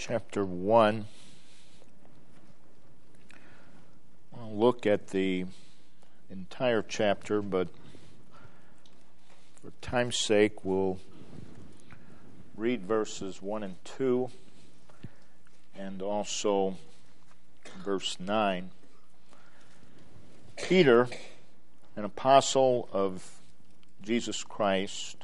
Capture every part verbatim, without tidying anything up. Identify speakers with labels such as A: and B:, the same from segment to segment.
A: chapter one. I'll look at the entire chapter, but for time's sake, we'll read verses one and two and also verse nine. Peter, an apostle of Jesus Christ,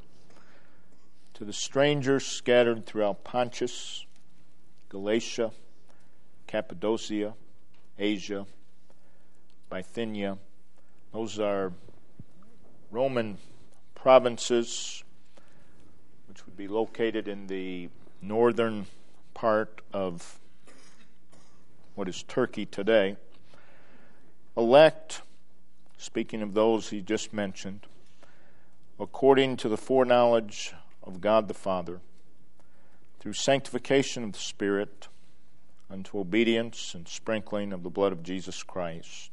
A: to the strangers scattered throughout Pontus, Galatia, Cappadocia, Asia, Bithynia. Those are Roman provinces which would be located in the northern part of what is Turkey today. Elect, speaking of those he just mentioned, according to the foreknowledge of God the Father, through sanctification of the Spirit, unto obedience and sprinkling of the blood of Jesus Christ.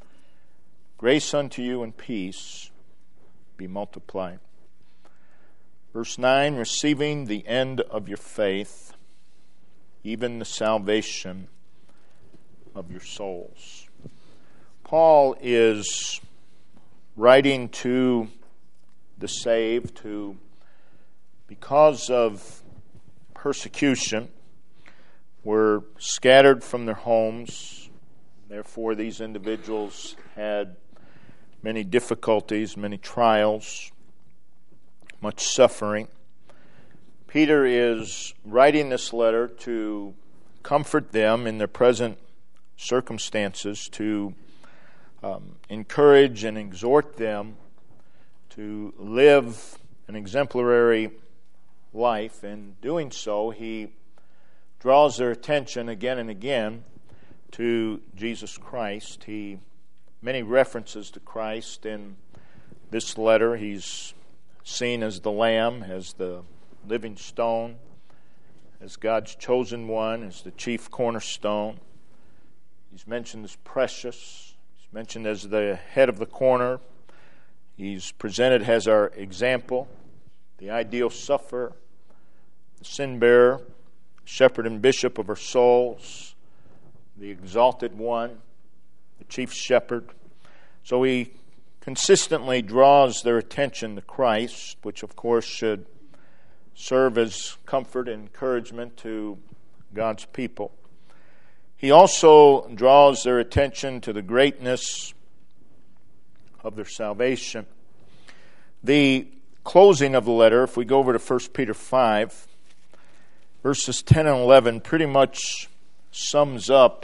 A: Grace unto you and peace be multiplied. Verse nine, receiving the end of your faith, even the salvation of your souls. Paul is writing to the saved who, because of persecution, were scattered from their homes. Therefore, these individuals had many difficulties, many trials, much suffering. Peter is writing this letter to comfort them in their present circumstances, to um, encourage and exhort them to live an exemplary life. In doing so, he draws their attention again and again to Jesus Christ. He many references to Christ in this letter. He's seen as the Lamb, as the living stone, as God's chosen one, as the chief cornerstone. He's mentioned as precious. He's mentioned as the head of the corner. He's presented as our example, the ideal sufferer, the sin-bearer, shepherd and bishop of our souls, the exalted one, the chief shepherd. So he consistently draws their attention to Christ, which of course should serve as comfort and encouragement to God's people. He also draws their attention to the greatness of their salvation. The closing of the letter, if we go over to First Peter five, verses ten and eleven, pretty much sums up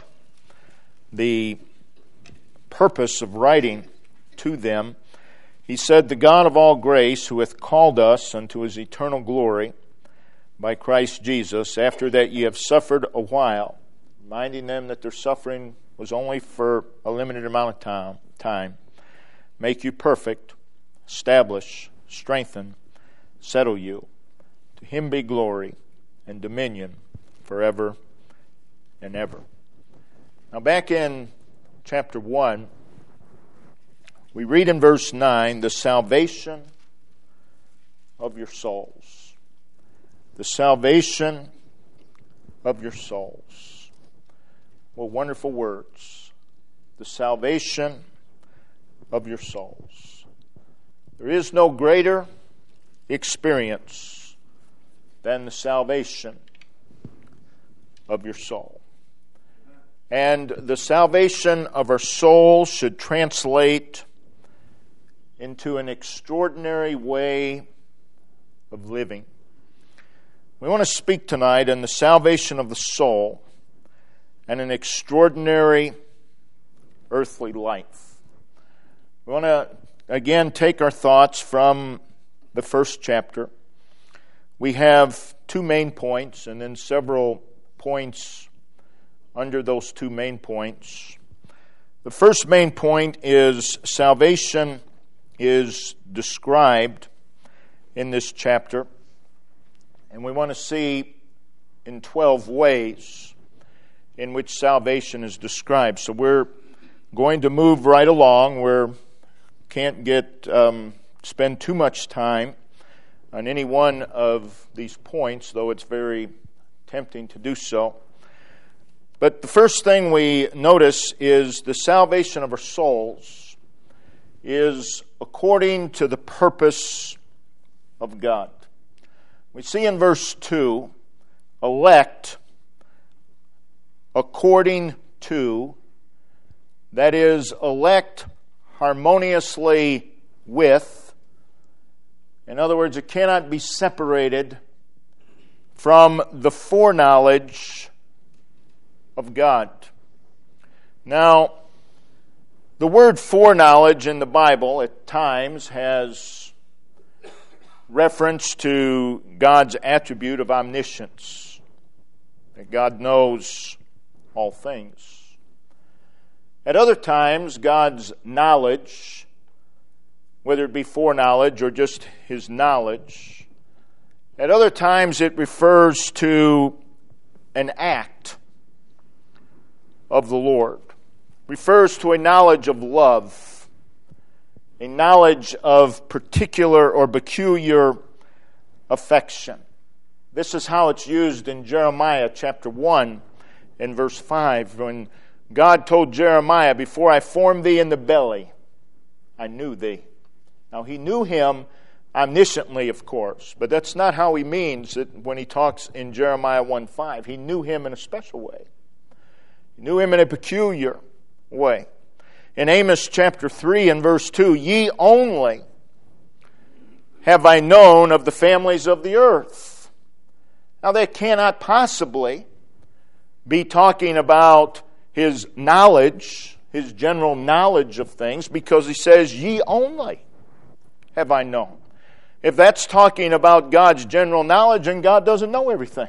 A: the purpose of writing to them. He said, "The God of all grace, who hath called us unto his eternal glory by Christ Jesus, after that ye have suffered a while," reminding them that their suffering was only for a limited amount of time, time "make you perfect, establish, strengthen, settle you. To him be glory and dominion forever and ever." Now back in chapter one, we read in verse nine, the salvation of your souls. The salvation of your souls. What wonderful words. The salvation of your souls. There is no greater experience than the salvation of your soul. And the salvation of our soul should translate into an extraordinary way of living. We want to speak tonight on the salvation of the soul and an extraordinary earthly life. We want to again take our thoughts from the first chapter. We have two main points and then several points under those two main points. The first main point is salvation is described in this chapter, and we want to see in twelve ways in which salvation is described. So we're going to move right along. We can't get um, spend too much time on any one of these points, though it's very attempting to do so. But the first thing we notice is the salvation of our souls is according to the purpose of God. We see in verse two, elect according to, that is, elect harmoniously with. In other words, it cannot be separated from the foreknowledge of God. Now, the word foreknowledge in the Bible at times has reference to God's attribute of omniscience, that God knows all things. At other times, God's knowledge, whether it be foreknowledge or just His knowledge, at other times it refers to an act of the Lord, refers to a knowledge of love, a knowledge of particular or peculiar affection. This is how it's used in Jeremiah chapter one and verse five, when God told Jeremiah, "Before I formed thee in the belly, I knew thee." Now, He knew him omnisciently, of course, but that's not how He means it when He talks in Jeremiah one five. He knew him in a special way. He knew him in a peculiar way. In Amos chapter three and verse two, "Ye only have I known of the families of the earth." Now, that cannot possibly be talking about His knowledge, His general knowledge of things, because He says, "Ye only have I known." If that's talking about God's general knowledge, then God doesn't know everything.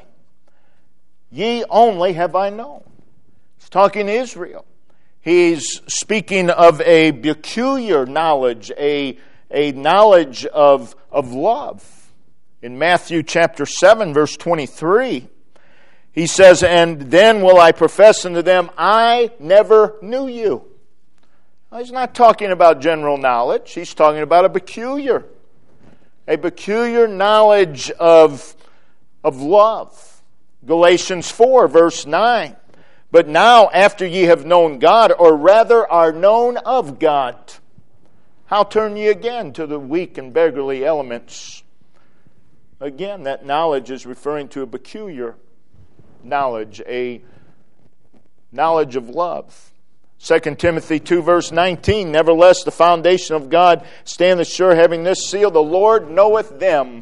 A: "Ye only have I known." He's talking to Israel. He's speaking of a peculiar knowledge, a, a knowledge of, of love. In Matthew chapter seven, verse twenty-three, He says, "And then will I profess unto them, I never knew you." Now, He's not talking about general knowledge. He's talking about a peculiar, a peculiar knowledge of, of love. Galatians four, verse nine. "But now, after ye have known God, or rather are known of God, how turn ye again to the weak and beggarly elements?" Again, that knowledge is referring to a peculiar knowledge, a knowledge of love. Second Timothy two, verse nineteen, "Nevertheless, the foundation of God standeth sure, having this seal, the Lord knoweth them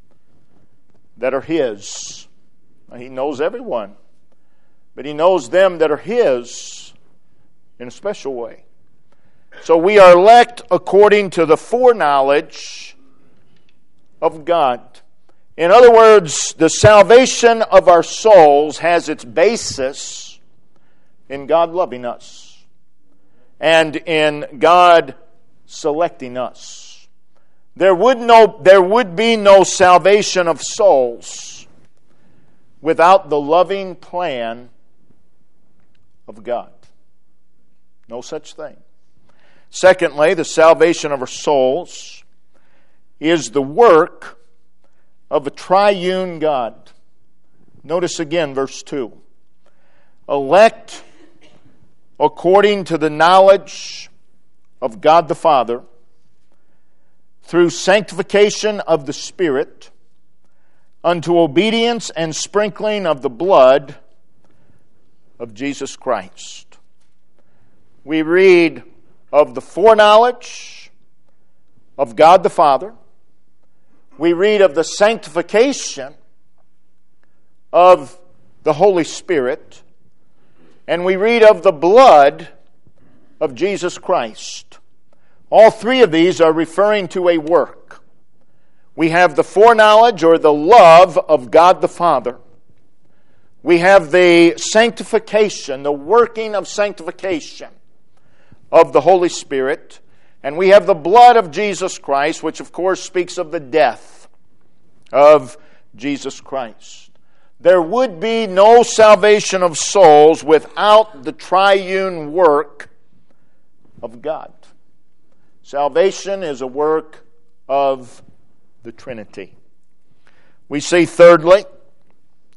A: that are His." Now, He knows everyone, but He knows them that are His in a special way. So we are elect according to the foreknowledge of God. In other words, the salvation of our souls has its basis in God loving us and in God selecting us. There would no, there would be no salvation of souls without the loving plan of God. No such thing. Secondly, the salvation of our souls is the work of a triune God. Notice again verse two. "Elect according to the knowledge of God the Father, through sanctification of the Spirit, unto obedience and sprinkling of the blood of Jesus Christ." We read of the foreknowledge of God the Father. We read of the sanctification of the Holy Spirit. And we read of the blood of Jesus Christ. All three of these are referring to a work. We have the foreknowledge or the love of God the Father. We have the sanctification, the working of sanctification of the Holy Spirit. And we have the blood of Jesus Christ, which of course speaks of the death of Jesus Christ. There would be no salvation of souls without the triune work of God. Salvation is a work of the Trinity. We see thirdly,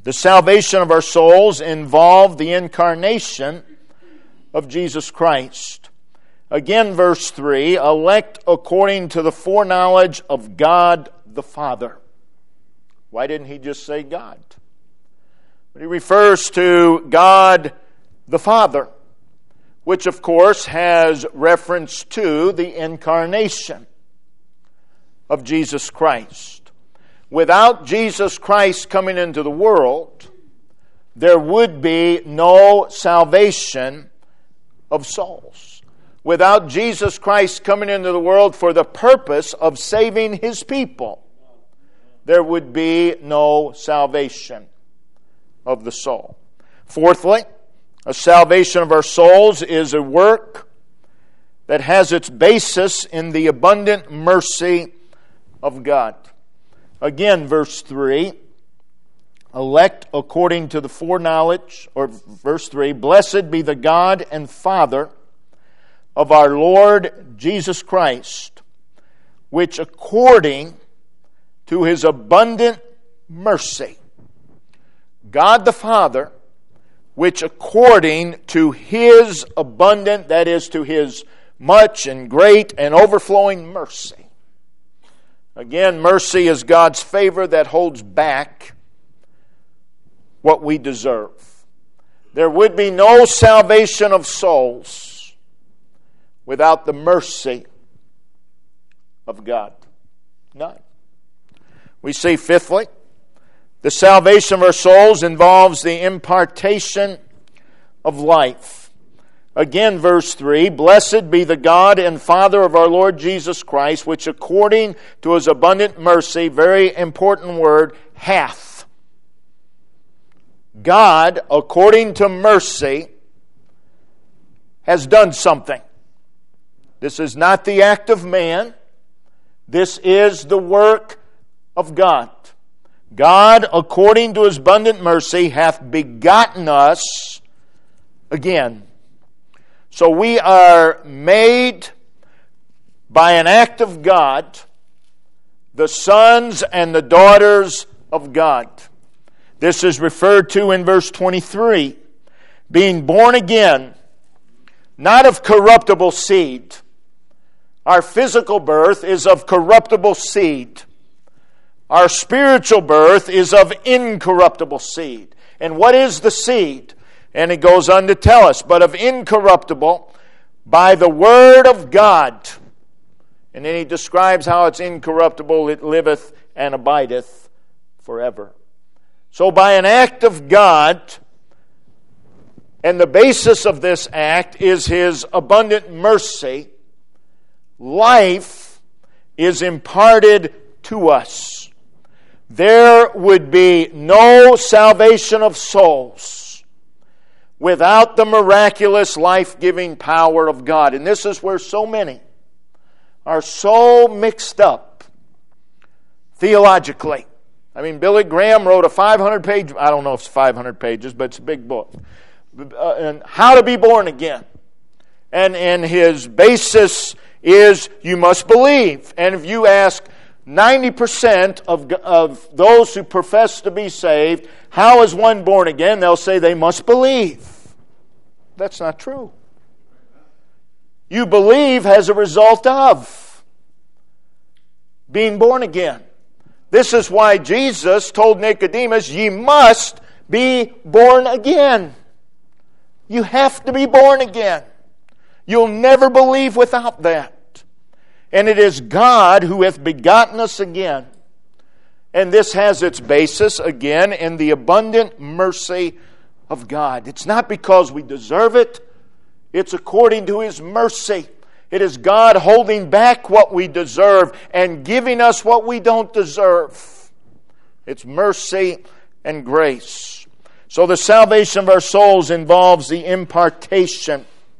A: The salvation of our souls involved the incarnation of Jesus Christ. Again, verse three, elect according to the foreknowledge of God the Father. Why didn't he just say God? But he refers to God the Father, which of course has reference to the incarnation of Jesus Christ. Without Jesus Christ coming into the world, there would be no salvation of souls. Without Jesus Christ coming into the world for the purpose of saving His people, there would be no salvation of the soul. Fourthly, a salvation of our souls is a work that has its basis in the abundant mercy of God. Again, verse three, elect according to the foreknowledge, or verse three, blessed be the God and Father of our Lord Jesus Christ, which according to His abundant mercy, God the Father, which according to His abundant, that is, to His much and great and overflowing mercy. Again, mercy is God's favor that holds back what we deserve. There would be no salvation of souls without the mercy of God. None. We see, fifthly, the salvation of our souls involves the impartation of life. Again, verse three, blessed be the God and Father of our Lord Jesus Christ, which according to His abundant mercy, very important word, hath. God, according to mercy, has done something. This is not the act of man. This is the work of God. God, according to His abundant mercy, hath begotten us again. So we are made by an act of God, the sons and the daughters of God. This is referred to in verse twenty-three, being born again, not of corruptible seed. Our physical birth is of corruptible seed. Our spiritual birth is of incorruptible seed. And what is the seed? And it goes on to tell us, but of incorruptible, by the word of God. And then he describes how it's incorruptible, it liveth and abideth forever. So by an act of God, and the basis of this act is His abundant mercy, life is imparted to us. There would be no salvation of souls without the miraculous life-giving power of God. And this is where so many are so mixed up theologically. I mean, Billy Graham wrote a five hundred page, I don't know if it's five hundred pages, but it's a big book, uh, and How to Be Born Again. And, and his basis is you must believe. And if you ask ninety percent of, of those who profess to be saved, how is one born again? They'll say they must believe. That's not true. You believe as a result of being born again. This is why Jesus told Nicodemus, ye must be born again. You have to be born again. You'll never believe without that. And it is God who hath begotten us again. And this has its basis, again, in the abundant mercy of God. It's not because we deserve it. It's according to His mercy. It is God holding back what we deserve and giving us what we don't deserve. It's mercy and grace. So the salvation of our souls involves the impartation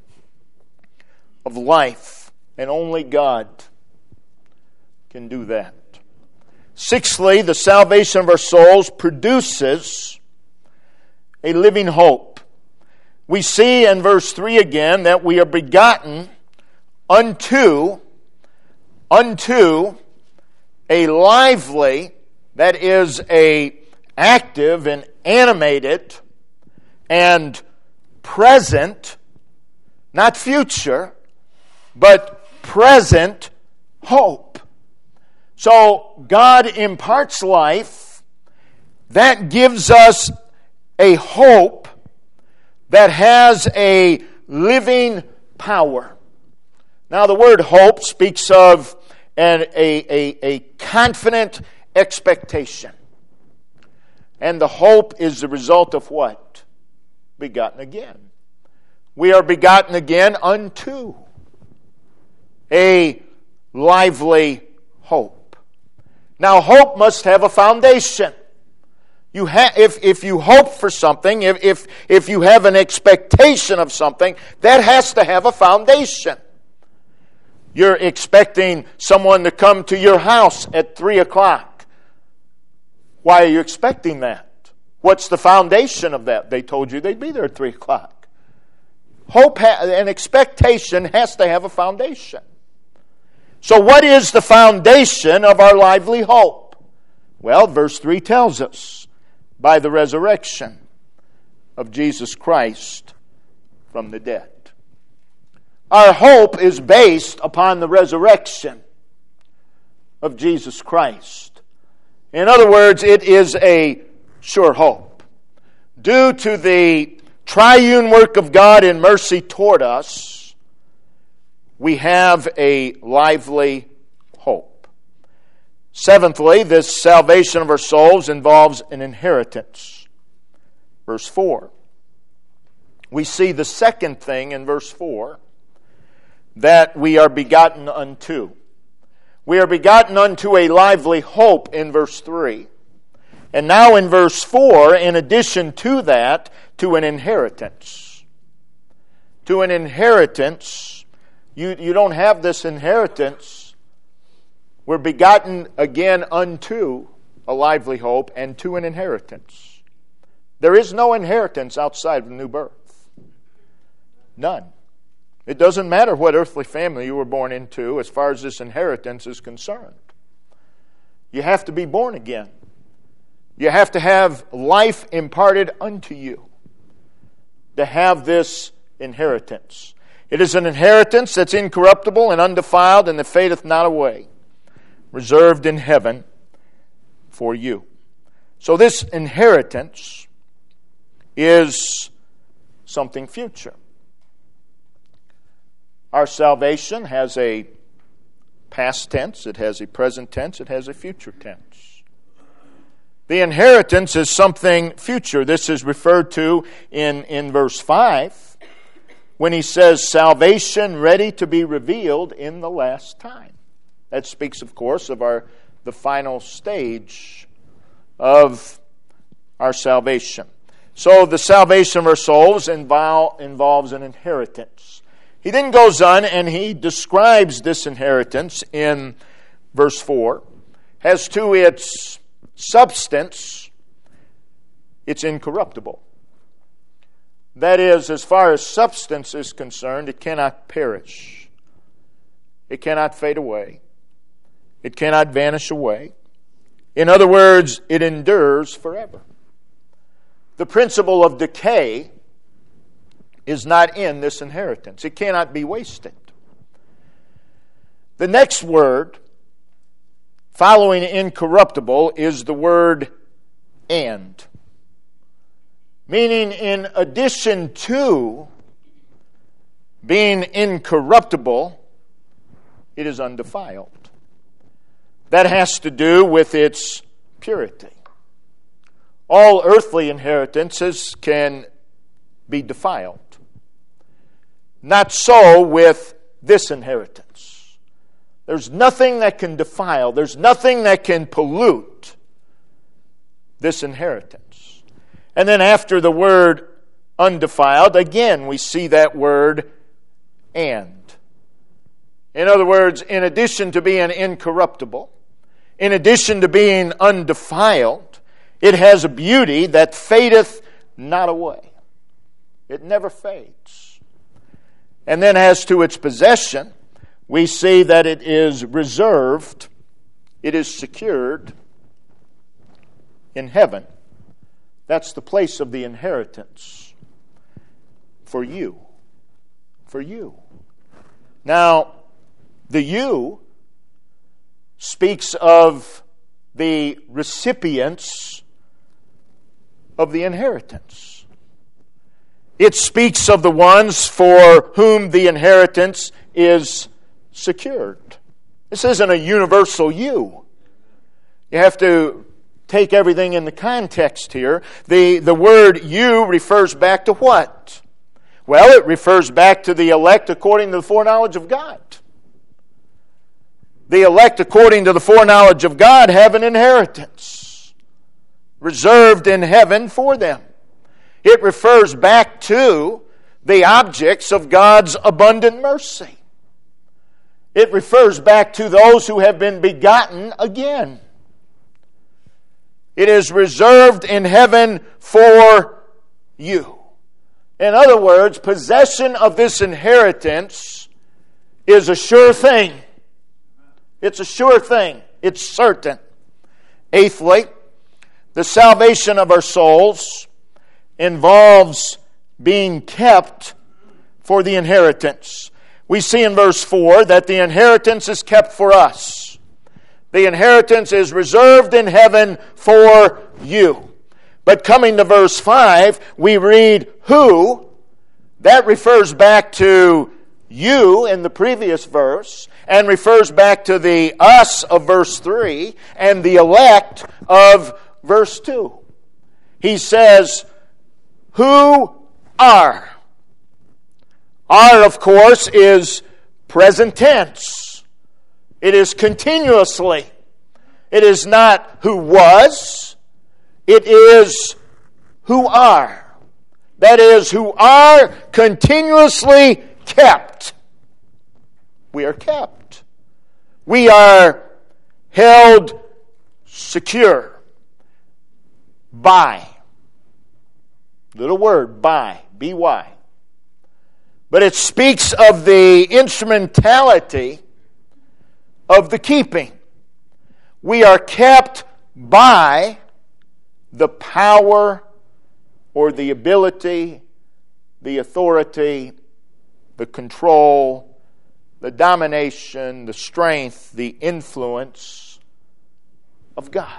A: of life. And only God can do that. Sixthly, the salvation of our souls produces a living hope. We see in verse three again that we are begotten unto, unto a lively, that is a active and animated and present, not future, but present hope. So God imparts life. That gives us a hope that has a living power. Now, the word hope speaks of an, a, a, a confident expectation. And the hope is the result of what? Begotten again. We are begotten again unto a lively hope. Now, hope must have a foundation. You ha- if, if you hope for something, if, if, if you have an expectation of something, that has to have a foundation. You're expecting someone to come to your house at three o'clock. Why are you expecting that? What's the foundation of that? They told you they'd be there at three o'clock. Hope ha- and expectation has to have a foundation. So what is the foundation of our lively hope? Well, verse three tells us, by the resurrection of Jesus Christ from the dead. Our hope is based upon the resurrection of Jesus Christ. In other words, it is a sure hope. Due to the triune work of God in mercy toward us, we have a lively hope. Seventhly, this salvation of our souls involves an inheritance. Verse four. We see the second thing in verse four, that we are begotten unto. We are begotten unto a lively hope in verse three. And now in verse four, in addition to that, to an inheritance. To an inheritance. You, you don't have this inheritance. We're begotten again unto a lively hope and to an inheritance. There is no inheritance outside of the new birth. None. It doesn't matter what earthly family you were born into as far as this inheritance is concerned. You have to be born again. You have to have life imparted unto you to have this inheritance. It is an inheritance that's incorruptible and undefiled and that fadeth not away, reserved in heaven for you. So this inheritance is something future. Our salvation has a past tense, it has a present tense, it has a future tense. The inheritance is something future. This is referred to in, in verse five when he says, salvation ready to be revealed in the last time. That speaks, of course, of our the final stage of our salvation. So the salvation of our souls involve, involves an inheritance. He then goes on and he describes this inheritance in verse four. As to its substance, it's incorruptible. That is, as far as substance is concerned, it cannot perish. It cannot fade away. It cannot vanish away. In other words, it endures forever. The principle of decay is not in this inheritance. It cannot be wasted. The next word, following incorruptible, is the word and. Meaning, in addition to being incorruptible, it is undefiled. That has to do with its purity. All earthly inheritances can be defiled. Not so with this inheritance. There's nothing that can defile, there's nothing that can pollute this inheritance. And then after the word undefiled, again we see that word and. In other words, in addition to being incorruptible, in addition to being undefiled, it has a beauty that fadeth not away. It never fades. And then as to its possession, we see that it is reserved, it is secured in heaven That's the place of the inheritance for you. For you. Now, the you speaks of the recipients of the inheritance. It speaks of the ones for whom the inheritance is secured. This isn't a universal you. You have to take everything in the context here. The, the word you refers back to what? Well, it refers back to the elect according to the foreknowledge of God. The elect according to the foreknowledge of God have an inheritance reserved in heaven for them. It refers back to the objects of God's abundant mercy. It refers back to those who have been begotten again. It is reserved in heaven for you. In other words, possession of this inheritance is a sure thing. It's a sure thing. It's certain. Eighthly, the salvation of our souls involves being kept for the inheritance. We see in verse four that the inheritance is kept for us. The inheritance is reserved in heaven for you. But coming to verse five, we read who. That refers back to you in the previous verse and refers back to the us of verse three and the elect of verse two. He says, who are. Are, of course, is present tense. It is continuously. It is not who was. It is who are. That is, who are continuously kept. We are kept. We are held secure by. Little word, by. B Y. But it speaks of the instrumentality of the keeping. We are kept by the power or the ability, the authority, the control, the domination, the strength, the influence of God.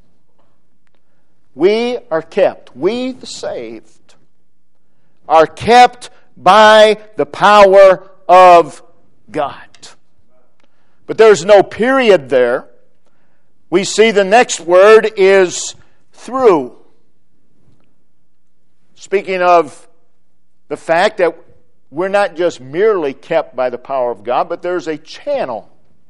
A: We are kept, we the saved, are kept by the power of God. But there's no period there. We see the next word is through. Speaking of the fact that we're not just merely kept by the power of God, but there's a channel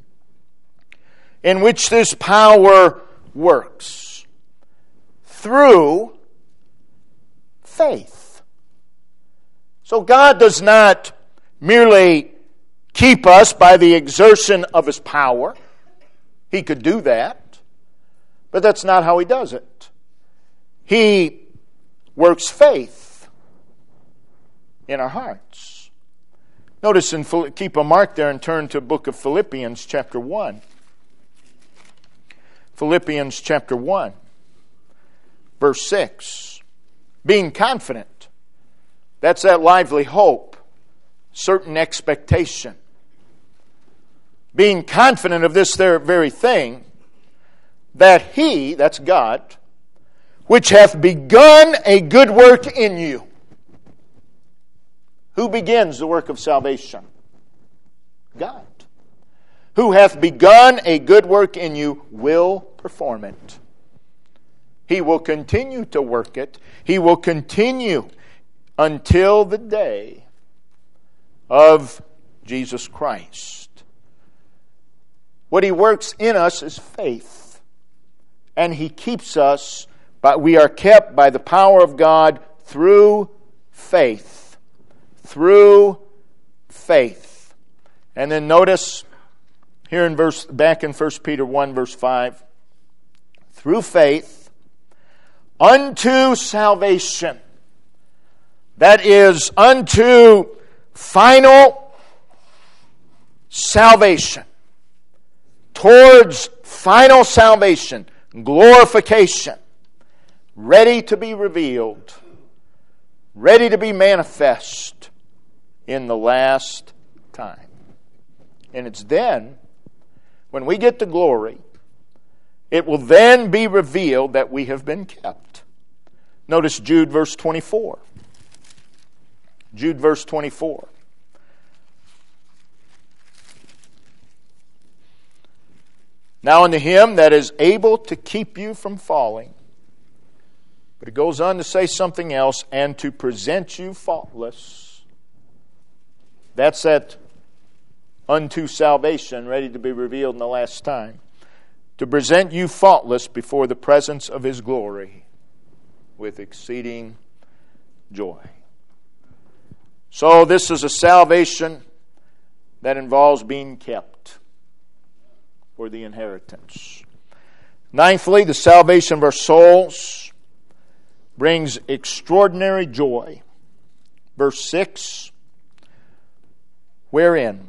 A: in which this power works. Through faith. So God does not merely keep us by the exertion of His power. He could do that. But that's not how He does it. He works faith in our hearts. Notice, in keep a mark there and turn to the book of Philippians chapter one. Philippians chapter one, verse six. Being confident. That's that lively hope, certain expectation. Being confident of this very thing, that He, that's God, which hath begun a good work in you. Who begins the work of salvation? God. Who hath begun a good work in you will perform it. He will continue to work it. He will continue until the day of Jesus Christ. What He works in us is faith. And He keeps us, but we are kept by the power of God through faith. Through faith. And then notice here in verse back in First Peter one verse five. Through faith unto salvation. That is unto final salvation. Towards final salvation, glorification, ready to be revealed, ready to be manifest in the last time. And it's then, when we get to glory, it will then be revealed that we have been kept. Notice Jude verse twenty-four. Jude verse twenty-four. Now unto him that is able to keep you from falling. But it goes on to say something else, and to present you faultless. That's that unto salvation, ready to be revealed in the last time. To present you faultless before the presence of his glory with exceeding joy. So this is a salvation that involves being kept for the inheritance. Ninthly, the salvation of our souls brings extraordinary joy. Verse six, wherein,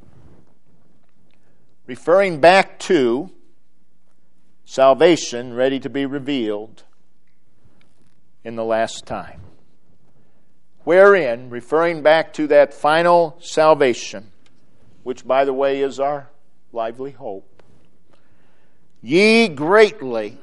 A: referring back to salvation ready to be revealed in the last time. Wherein, referring back to that final salvation, which, by the way, is our lively hope, ye greatly,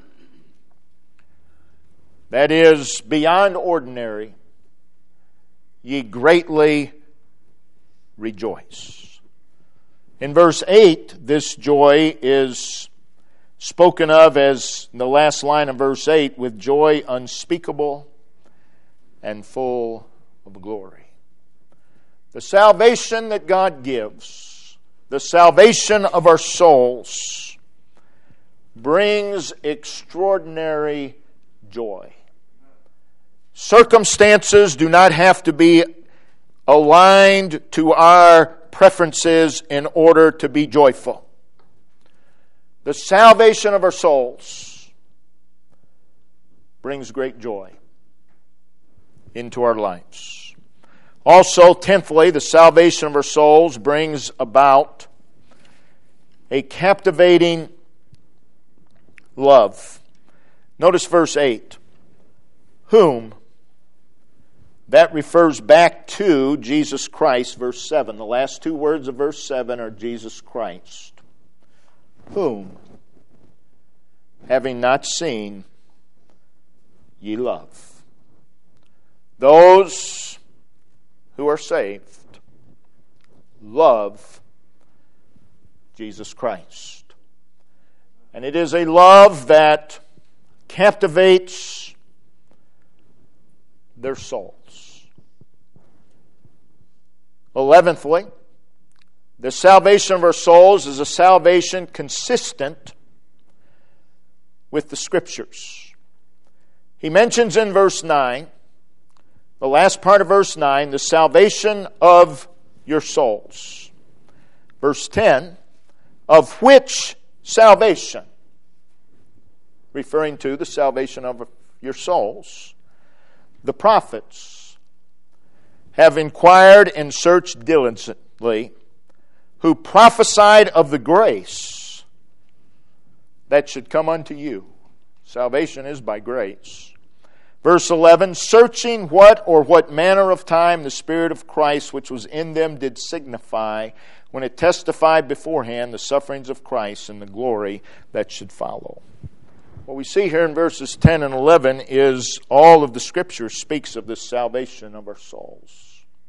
A: that is, beyond ordinary, ye greatly rejoice. In verse eight, this joy is spoken of as, in the last line of verse eight, with joy unspeakable and full of glory. The salvation that God gives, the salvation of our souls, brings extraordinary joy. Circumstances do not have to be aligned to our preferences in order to be joyful. The salvation of our souls brings great joy into our lives. Also, tenthly, the salvation of our souls brings about a captivating love. Notice verse eight. Whom? That refers back to Jesus Christ, verse seven. The last two words of verse seven are Jesus Christ. Whom, having not seen, ye love. Those who are saved love Jesus Christ. And it is a love that captivates their souls. Eleventhly, the salvation of our souls is a salvation consistent with the Scriptures. He mentions in verse nine, the last part of verse nine, the salvation of your souls. Verse ten, of which salvation, referring to the salvation of your souls, the prophets have inquired and searched diligently, who prophesied of the grace that should come unto you. Salvation is by grace. Verse eleven, searching what or what manner of time the Spirit of Christ which was in them did signify, when it testified beforehand the sufferings of Christ and the glory that should follow. What we see here in verses ten and eleven is all of the Scripture speaks of this salvation of our souls.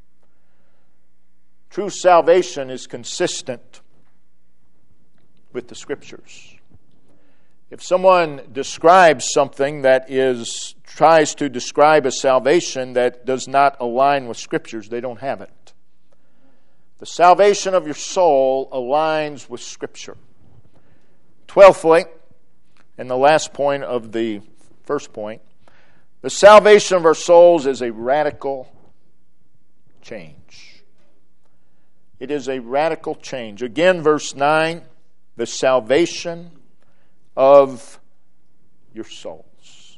A: True salvation is consistent with the Scriptures. If someone describes something that is tries to describe a salvation that does not align with Scriptures, they don't have it. The salvation of your soul aligns with Scripture. Twelfthly, and the last point of the first point, the salvation of our souls is a radical change. It is a radical change. Again, verse nine, the salvation of your souls.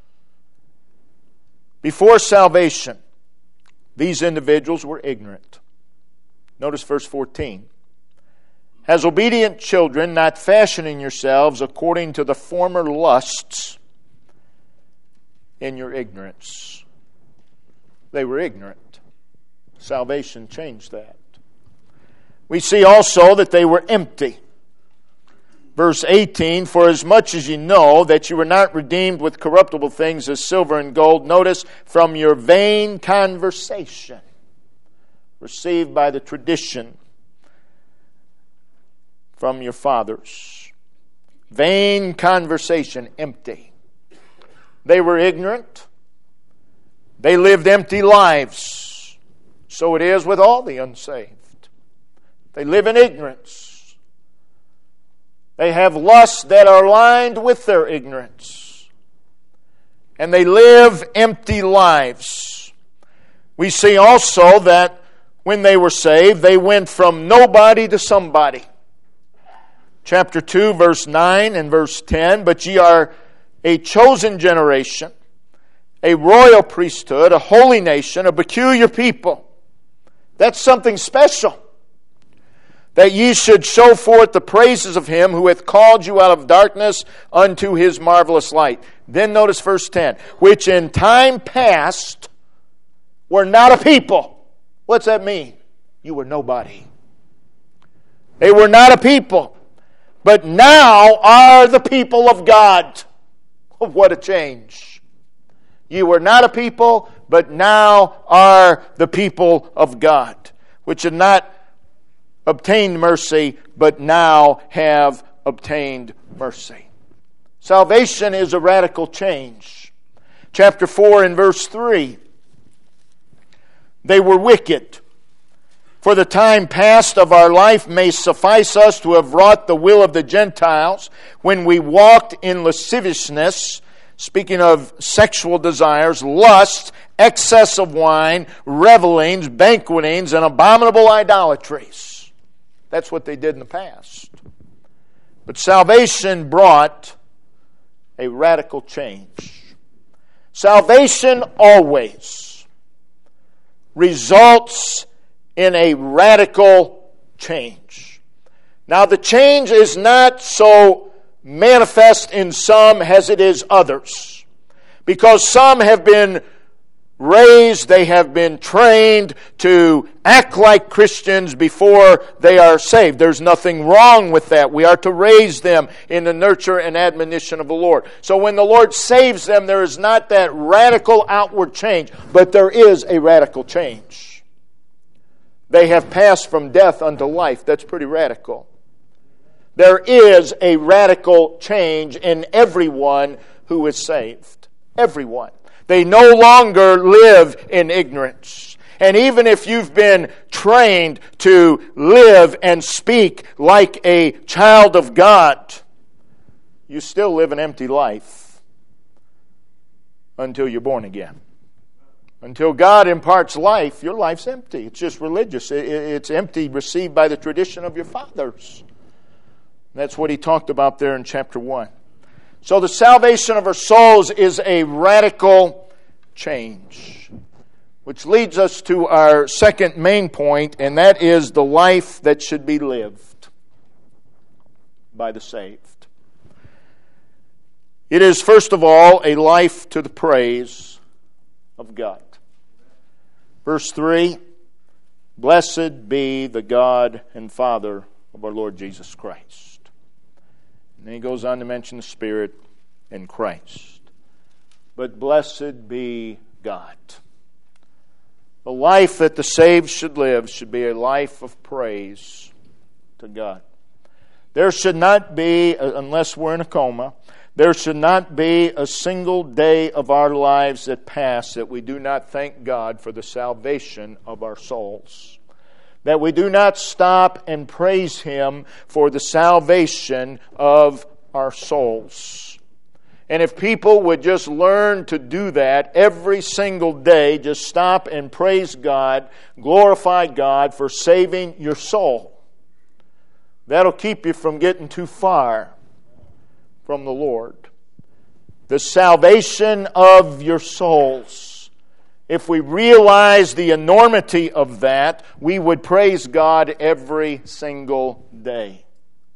A: Before salvation, these individuals were ignorant. Notice verse fourteen. As obedient children, not fashioning yourselves according to the former lusts in your ignorance. They were ignorant. Salvation changed that. We see also that they were empty. Verse eighteen, for as much as you know that you were not redeemed with corruptible things as silver and gold, notice, from your vain conversation, received by the tradition from your fathers. Vain conversation, empty. They were ignorant. They lived empty lives. So it is with all the unsaved. They live in ignorance. They have lusts that are lined with their ignorance. And they live empty lives. We see also that when they were saved, they went from nobody to somebody. Chapter two, verse nine and verse ten, but ye are a chosen generation, a royal priesthood, a holy nation, a peculiar people. That's something special. That ye should show forth the praises of Him who hath called you out of darkness unto His marvelous light. Then notice verse ten. Which in time past were not a people. What's that mean? You were nobody. They were not a people. But now are the people of God. What a change. You were not a people, but now are the people of God. Which had not obtained mercy, but now have obtained mercy. Salvation is a radical change. Chapter four and verse three. They were wicked. For the time past of our life may suffice us to have wrought the will of the Gentiles when we walked in lasciviousness, speaking of sexual desires, lusts, excess of wine, revelings, banquetings, and abominable idolatries. That's what they did in the past. But salvation brought a radical change. Salvation always results in a radical change. Now, the change is not so manifest in some as it is others. Because some have been raised, they have been trained to act like Christians before they are saved. There's nothing wrong with that. We are to raise them in the nurture and admonition of the Lord. So when the Lord saves them, there is not that radical outward change, but there is a radical change. They have passed from death unto life. That's pretty radical. There is a radical change in everyone who is saved. Everyone. They no longer live in ignorance. And even if you've been trained to live and speak like a child of God, you still live an empty life until you're born again. Until God imparts life, your life's empty. It's just religious. It's empty, received by the tradition of your fathers. That's what he talked about there in chapter one. So the salvation of our souls is a radical change, which leads us to our second main point, and that is the life that should be lived by the saved. It is, first of all, a life to the praise of God. Verse three, blessed be the God and Father of our Lord Jesus Christ. And then he goes on to mention the Spirit and Christ. But blessed be God. The life that the saved should live should be a life of praise to God. There should not be, unless we're in a coma, there should not be a single day of our lives that pass that we do not thank God for the salvation of our souls. That we do not stop and praise Him for the salvation of our souls. And if people would just learn to do that every single day, just stop and praise God, glorify God for saving your soul, that'll keep you from getting too far from the Lord. The salvation of your souls. If we realize the enormity of that, we would praise God every single day.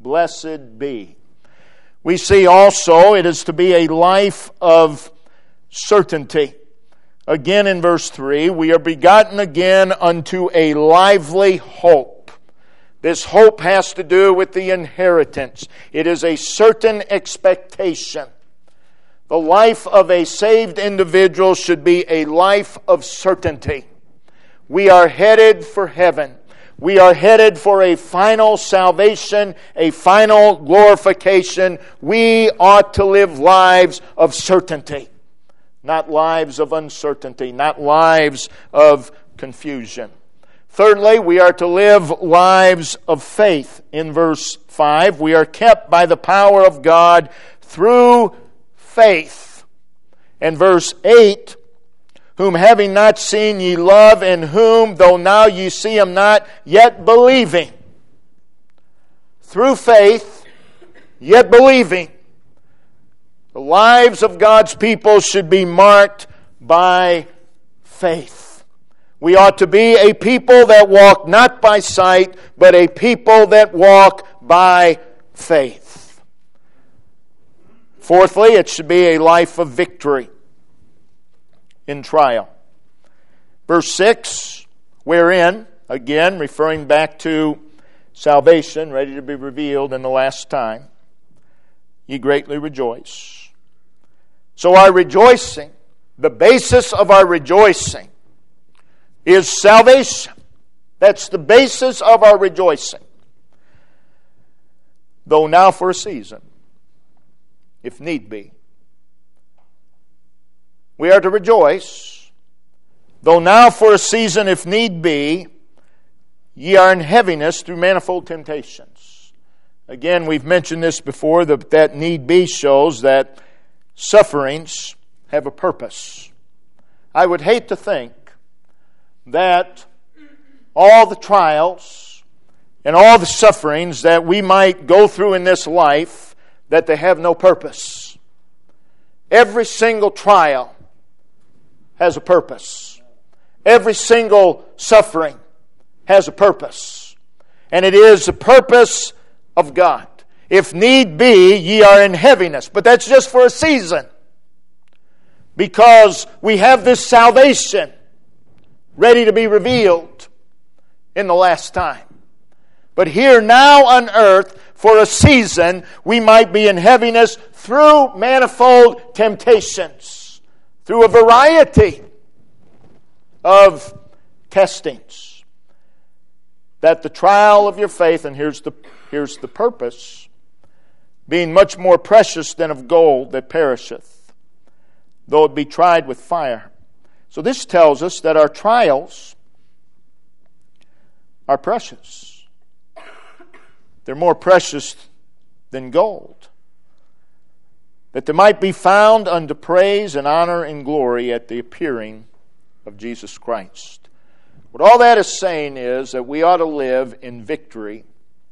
A: Blessed be. We see also it is to be a life of certainty. Again in verse three, we are begotten again unto a lively hope. This hope has to do with the inheritance. It is a certain expectation. The life of a saved individual should be a life of certainty. We are headed for heaven. We are headed for a final salvation, a final glorification. We ought to live lives of certainty, not lives of uncertainty, not lives of confusion. Thirdly, we are to live lives of faith. In verse five, we are kept by the power of God through faith. And verse eight, whom having not seen ye love, and whom, though now ye see him not, yet believing. Through faith, yet believing. The lives of God's people should be marked by faith. We ought to be a people that walk not by sight, but a people that walk by faith. Fourthly, it should be a life of victory in trial. Verse six, wherein, again, referring back to salvation, ready to be revealed in the last time, ye greatly rejoice. So our rejoicing, the basis of our rejoicing, is salvation. That's the basis of our rejoicing. Though now for a season, if need be. We are to rejoice, though now for a season, if need be, ye are in heaviness through manifold temptations. Again, we've mentioned this before, that that need be shows that sufferings have a purpose. I would hate to think that all the trials and all the sufferings that we might go through in this life, that they have no purpose. Every single trial has a purpose. Every single suffering has a purpose. And it is the purpose of God. If need be, ye are in heaviness. But that's just for a season. Because we have this salvation ready to be revealed in the last time. But here now on earth, for a season, we might be in heaviness through manifold temptations, through a variety of testings. That the trial of your faith, and here's the, here's the purpose, being much more precious than of gold that perisheth, though it be tried with fire. So this tells us that our trials are precious. They're more precious than gold. That they might be found unto praise and honor and glory at the appearing of Jesus Christ. What all that is saying is that we ought to live in victory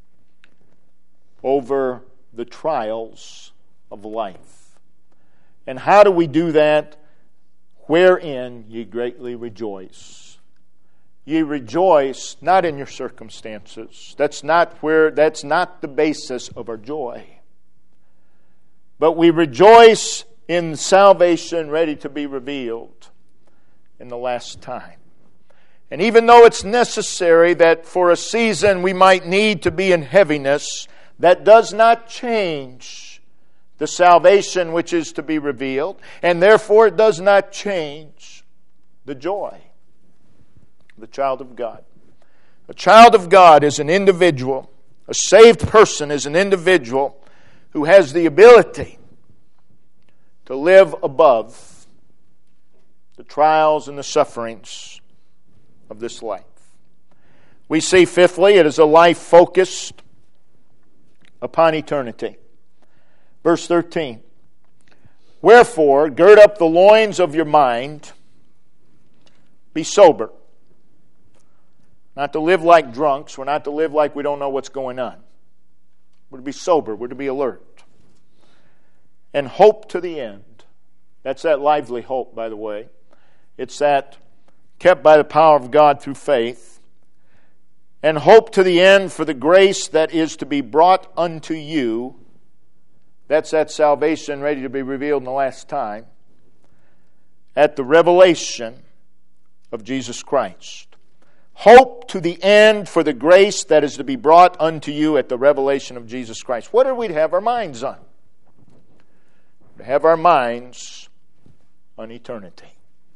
A: over the trials of life. And how do we do that? Wherein ye greatly rejoice. Ye rejoice not in your circumstances. That's not where, that's not the basis of our joy. But we rejoice in salvation ready to be revealed in the last time. And even though it's necessary that for a season we might need to be in heaviness, that does not change the salvation which is to be revealed, and therefore it does not change the joy of the child of God. A child of God is an individual, a saved person is an individual who has the ability to live above the trials and the sufferings of this life. We see, fifthly, it is a life focused upon eternity. Verse thirteen. Wherefore, gird up the loins of your mind, be sober. Not to live like drunks. We're not to live like we don't know what's going on. We're to be sober. We're to be alert. And hope to the end. That's that lively hope, by the way. It's that kept by the power of God through faith. And hope to the end for the grace that is to be brought unto you. That's that salvation ready to be revealed in the last time. at the revelation of Jesus Christ. Hope to the end for the grace that is to be brought unto you at the revelation of Jesus Christ. What are we to have our minds on? To have our minds on eternity.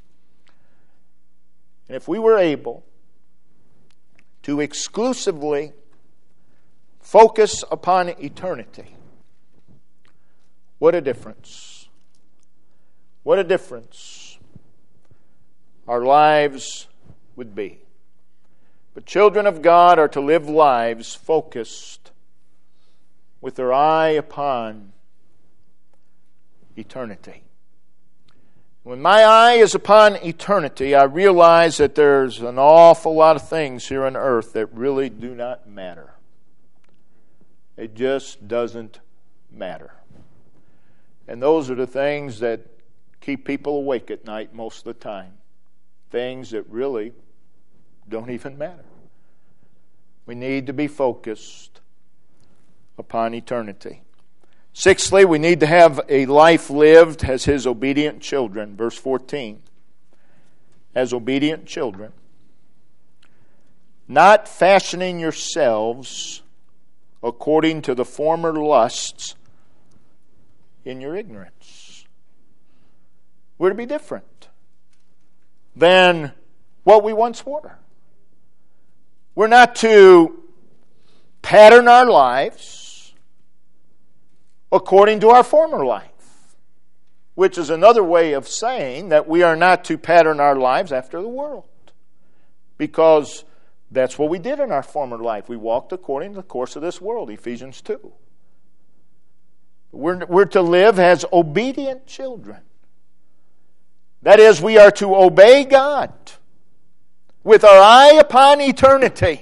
A: And if we were able to exclusively focus upon eternity, what a difference. What a difference our lives would be. But children of God are to live lives focused with their eye upon eternity. When my eye is upon eternity, I realize that there's an awful lot of things here on earth that really do not matter. It just doesn't matter. And those are the things that keep people awake at night most of the time. Things that really don't even matter. We need to be focused upon eternity. Sixthly, we need to have a life lived as His obedient children. Verse fourteen. As obedient children. Not fashioning yourselves according to the former lusts in your ignorance. We're to be different than what we once were. We're not to pattern our lives according to our former life, which is another way of saying that we are not to pattern our lives after the world, because that's what we did in our former life. We walked according to the course of this world, Ephesians two. We're, we're to live as obedient children. That is, we are to obey God with our eye upon eternity,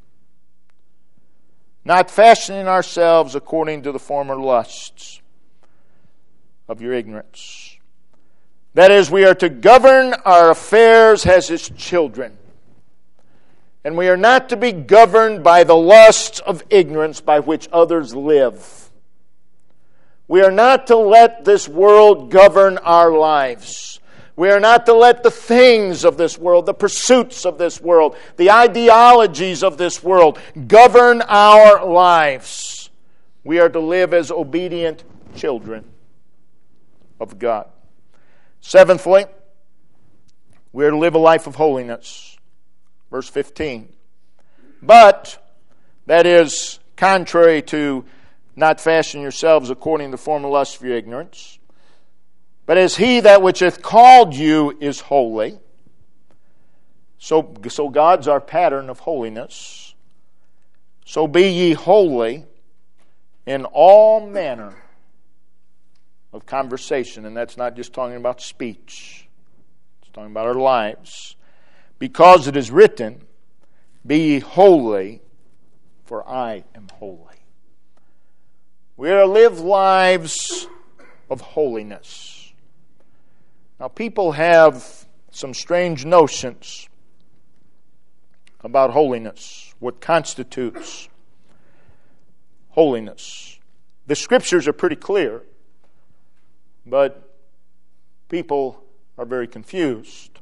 A: not fashioning ourselves according to the former lusts of your ignorance. That is, we are to govern our affairs as His children. And we are not to be governed by the lusts of ignorance by which others live. We are not to let this world govern our lives. We are not to let the things of this world, the pursuits of this world, the ideologies of this world govern our lives. We are to live as obedient children of God. Seventhly, we are to live a life of holiness. Verse fifteen. But, that is contrary to not fashion yourselves according to the former lusts of your ignorance, but as He that which hath called you is holy. So, so God's our pattern of holiness. So be ye holy in all manner of conversation. And that's not just talking about speech. It's talking about our lives. Because it is written, be ye holy, for I am holy. We are to live lives of holiness. Now, people have some strange notions about holiness, what constitutes holiness. The Scriptures are pretty clear, but people are very confused.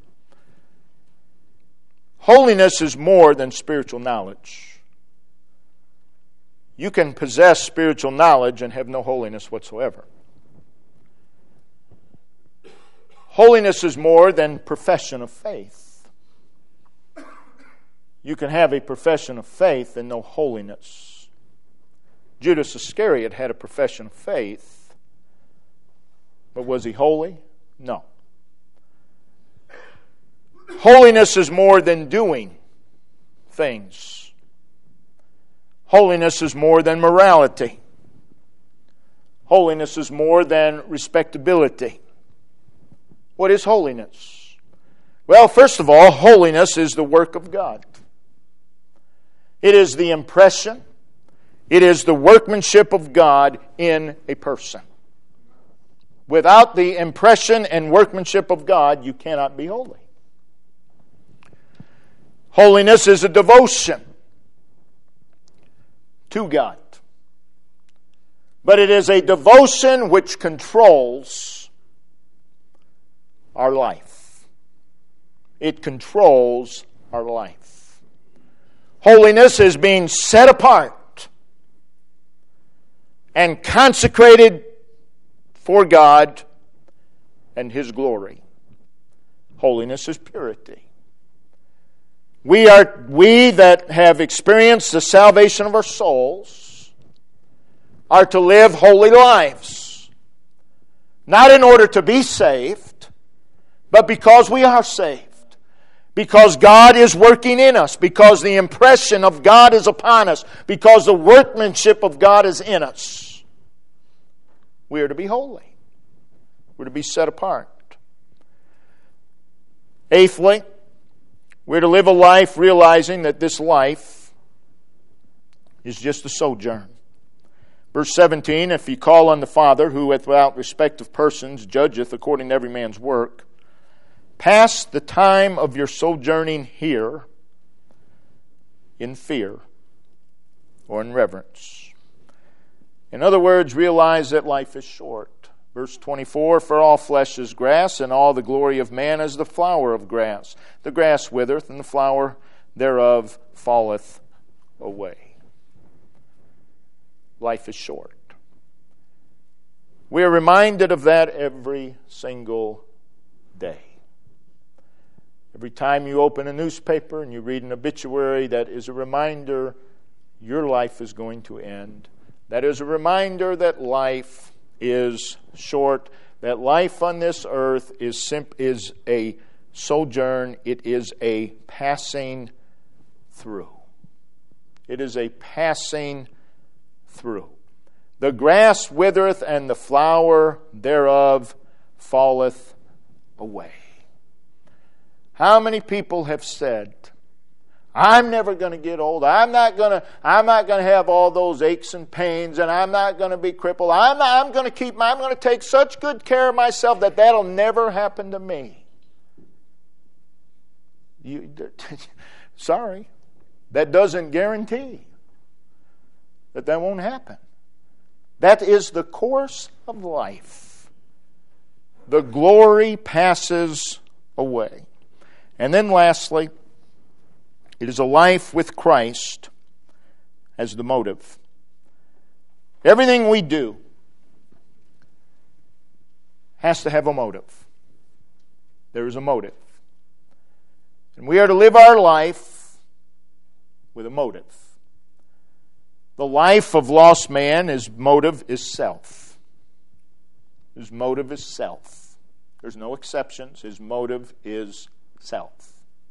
A: Holiness is more than spiritual knowledge. You can possess spiritual knowledge and have no holiness whatsoever. Holiness is more than profession of faith. You can have a profession of faith and no holiness. Judas Iscariot had a profession of faith, but was he holy? No. Holiness is more than doing things. Holiness is more than morality. Holiness is more than respectability. What is holiness? Well, first of all, holiness is the work of God. It is the impression, it is the workmanship of God in a person. Without the impression and workmanship of God, you cannot be holy. Holiness is a devotion to God. But it is a devotion which controls our life. It controls our life. Holiness is being set apart and consecrated for God and His glory. Holiness is purity. We are we that have experienced the salvation of our souls are to live holy lives. Not in order to be saved, but because we are saved. Because God is working in us. Because the impression of God is upon us. Because the workmanship of God is in us. We are to be holy. We're to be set apart. Eighthly, we're to live a life realizing that this life is just a sojourn. Verse seventeen, if ye call on the Father, who without respect of persons judgeth according to every man's work, pass the time of your sojourning here in fear or in reverence. In other words, realize that life is short. Verse twenty-four, for all flesh is grass, and all the glory of man is the flower of grass. The grass withereth, and the flower thereof falleth away. Life is short. We are reminded of that every single day. Every time you open a newspaper and you read an obituary, that is a reminder your life is going to end. That is a reminder that life is short, that life on this earth is simp- is a sojourn, it is a passing through. It is a passing through. The grass withereth, and the flower thereof falleth away. How many people have said, I'm never going to get old. I'm not going to. I'm not going to have all those aches and pains, and I'm not going to be crippled. I'm not, I'm going to keep. I'm going to take such good care of myself that that'll never happen to me. You, sorry, that doesn't guarantee that that won't happen. That is the course of life. The glory passes away, and then lastly, it is a life with Christ as the motive. Everything we do has to have a motive. There is a motive. And we are to live our life with a motive. The life of lost man, his motive is self. His motive is self. There's no exceptions. His motive is self.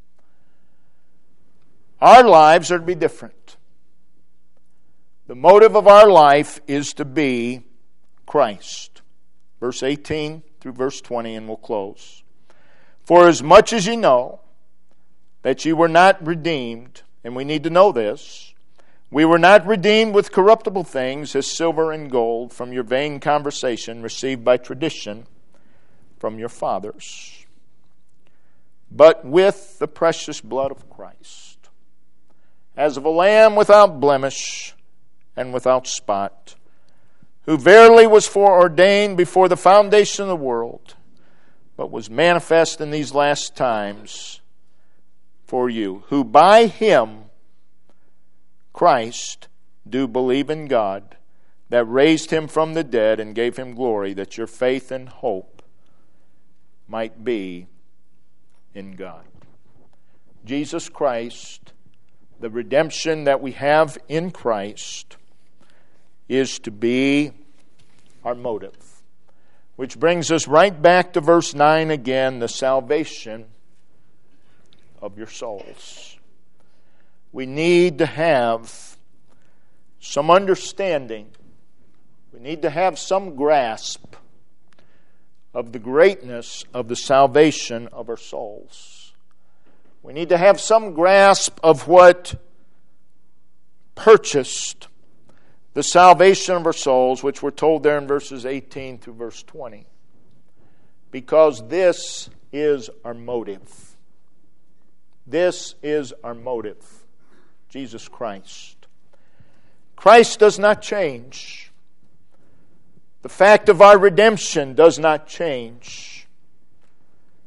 A: Our lives are to be different. The motive of our life is to be Christ. Verse eighteen through verse twenty, and we'll close. For as much as ye know that ye were not redeemed, and we need to know this, we were not redeemed with corruptible things as silver and gold from your vain conversation received by tradition from your fathers, but with the precious blood of Christ, as of a lamb without blemish and without spot, who verily was foreordained before the foundation of the world, but was manifest in these last times for you, who by him, Christ, do believe in God, that raised him from the dead and gave him glory, that your faith and hope might be in God. Jesus Christ, the redemption that we have in Christ, is to be our motive. Which brings us right back to verse nine again, the salvation of your souls. We need to have some understanding. We need to have some grasp of the greatness of the salvation of our souls. We need to have some grasp of what purchased the salvation of our souls, which we're told there in verses eighteen through verse twenty. Because this is our motive. This is our motive. Jesus Christ. Christ does not change. The fact of our redemption does not change.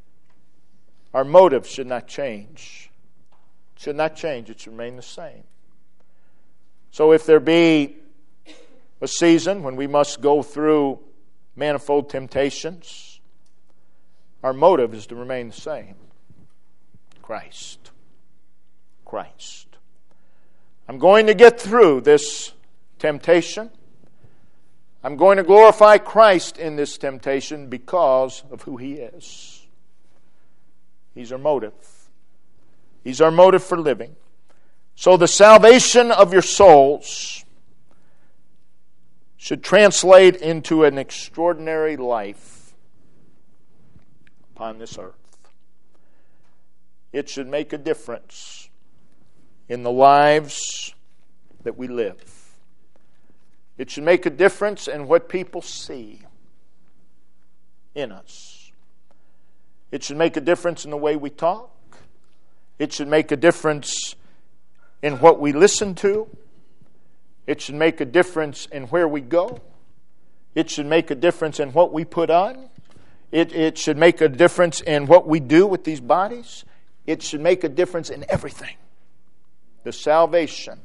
A: Our motive should not change. It should not change. It should remain the same. So if there be a season when we must go through manifold temptations, our motive is to remain the same. Christ. Christ. I'm going to get through this temptation. I'm going to glorify Christ in this temptation because of who He is. He's our motive. He's our motive for living. So the salvation of your souls should translate into an extraordinary life upon this earth. It should make a difference in the lives that we live. It should make a difference in what people see in us. It should make a difference in the way we talk. It should make a difference in what we listen to. It should make a difference in where we go. It should make a difference in what we put on. It, it should make a difference in what we do with these bodies. It should make a difference in everything. The salvation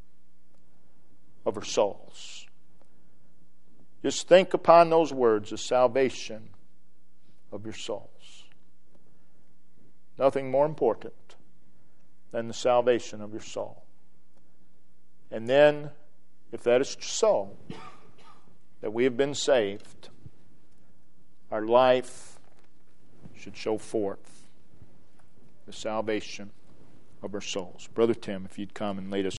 A: of our souls. Just think upon those words, the salvation of your souls. Nothing more important than the salvation of your soul. And then, if that is so, that we have been saved, our life should show forth the salvation of our souls. Brother Tim, if you'd come and lead us.